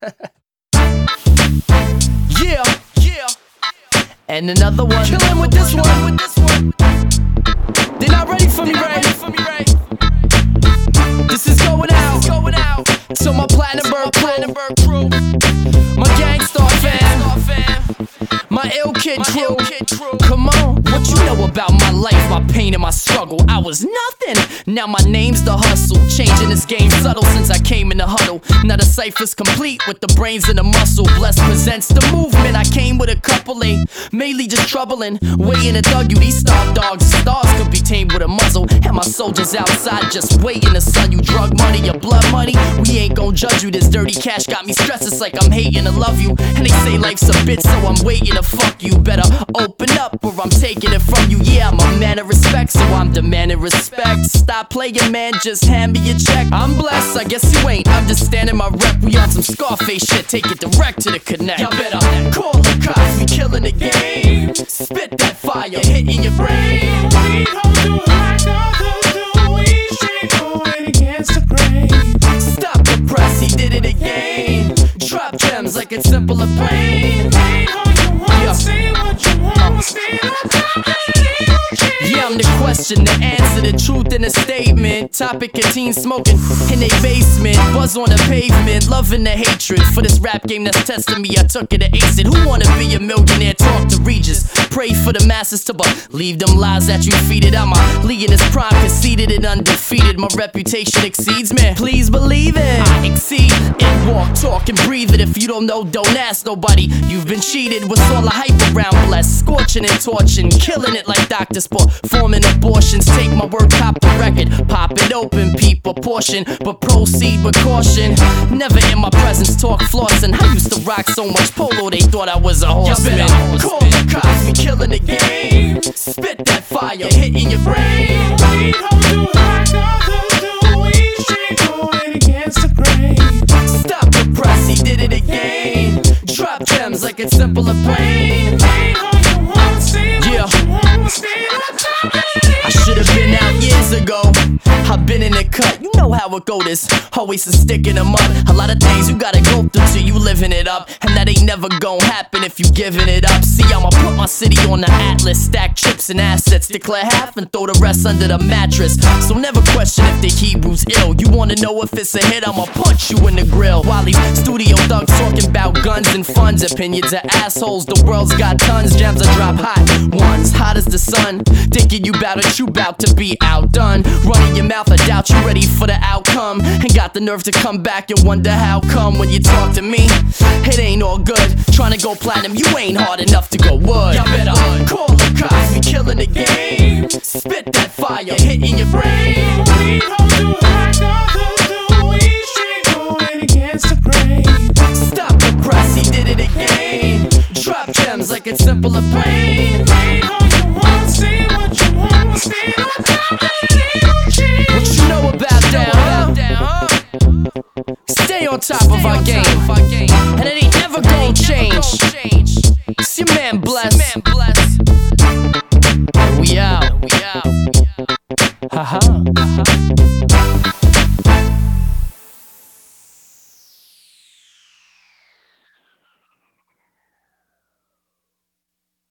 Yeah, yeah. And another one. Killin' with this one. They're not ready for me, right? This is going out. To my Plattenberg crew, my Gangstar fam, my ill kid crew. Come on, what you know about my life, my pain and my struggle? I was nothing, now my name's the hustle. Changing this game subtle since I came in the huddle. Now the cipher's complete with the brains and the muscle. Blessed presents the movement, I came with a couple, mainly just troubling. Way in a thug, you these starved dogs. Stars could be tamed with a muzzle. And my soldiers outside just waiting to sun you. Drug money, your blood money, we ain't gon' judge you. This dirty cash got me stressed, it's like I'm hating to love you. And they say life's a bitch, so I'm waiting to fuck you. Better open up or I'm taking it from you. Yeah, I'm a man of respect, so I'm demanding respect. Stop playing, man, just hand me a check. I'm blessed, I guess you ain't. I'm just standing my rep. We on some Scarface shit, take it direct to the connect. Y'all better call the cops, we killing the game. Spit that fire, hitting your brain. We hold you like others do. We straight going against the grain. Stop the press, he did it again. Drop gems like it's simple and plain. Say what you want, say what you want, say yeah, I'm the question, the answer, the truth in a statement. Topic of teen smoking in a basement. Buzz on the pavement, loving the hatred. For this rap game that's testing me, I took it to ace it. Who wanna be a millionaire? Talk to Regis. Pray for the masses to believe them lies that you feeded. I'm a league in this prime, conceited and undefeated. My reputation exceeds, man, please believe it. I exceed it, walk, talk, and breathe it. If you don't know, don't ask nobody. You've been cheated, what's all the hype around? Blessed, scorching and torching, killing it like Dr. Sport. Forming abortions, take my word, cop the record. Pop it open, peep a portion, but proceed with caution. Never in my presence talk flossing. I used to rock so much polo, they thought I was a horseman. Call the cops, we killing the game. Spit that fire, hitting your brain. we hold you like others do. We straight going against the grain. Stop the press, he did it again. Drop gems like it's simple and plain. Say what you want, say what you want, say I should've been out years ago. I've been in the cut, you know how it go. This always a stick in the mud. A lot of things you gotta go through till you living it up, and that ain't never gon' happen if you giving it up. See, I'ma put my city on the atlas, stack chips and assets, declare half and throw the rest under the mattress. So never question if the Hebrew's ill. You wanna know if it's a hit? I'ma punch you in the grill. While these studio thugs talking about guns and funds, opinions of assholes. The world's got tons, gems I drop hot ones, hot as the sun. Thinking you bout to be outdone. Running your mouth, I doubt you ready for the outcome. And got the nerve to come back and wonder how come when you talk to me, it ain't all good. Trying to go platinum, you ain't hard enough to go wood. Y'all better call the cops, we killing the game. Spit that fire, hitting your brain. We hold you like others do. We straight going against the grain. Stop the press, he did it again. Drop gems like it's simple and plain. Say what you want, say what you want, say what you know about down, huh? Stay on top of our game, and it ain't never gon' change. It's your man Blessed. We out. Haha.